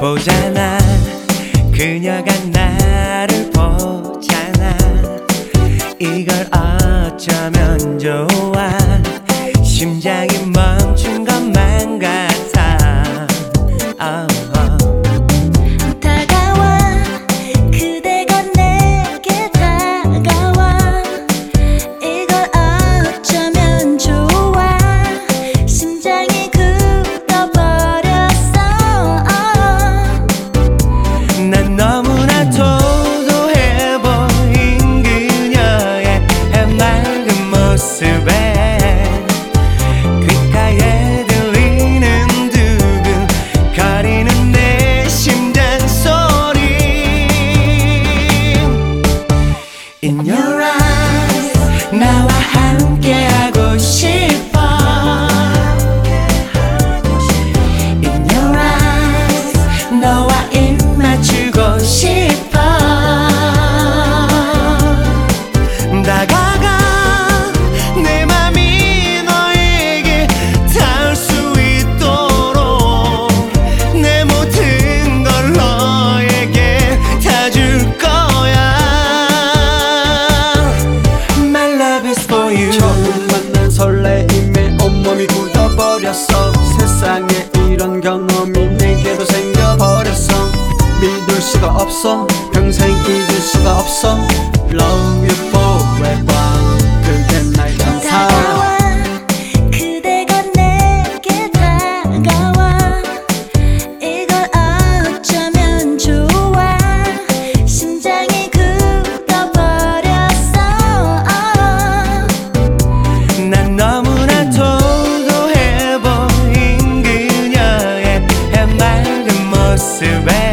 보잖아. 그녀가 나를 보잖아. 이걸 어쩌면 좋아. 심장이 멈춘 것만 같아. 다가와 그대가 내게 다가와. 이걸 어쩌면 좋아. 심장이 굳어버렸어. 난 너무나 도도해 보인 그녀의 해맑은 모습에 귓가에 들리는 두근거리는 내 심장 소리. In your eyes 나와 함께하고 싶어. In your eyes 너와 입 맞추고 싶어. 다가가 내 맘이 너에게 닿을 수 있도록 내 모든 걸 너에게 다 줄 거야. My love is for you. 처음 만난 설레임에 온몸이 굳어버렸어. 세상에 이런 경험이 내게도 생겨버렸어. 믿을 수가 없어. 평생 잊을 수가 없어. Love you forever. 그대 날 감사. 다가와 그대가 내게 다가와. 이걸 어쩌면 좋아. 심장이 굳어버렸어. 난 너무나 도도해 보인 그녀의 해맑은 모습에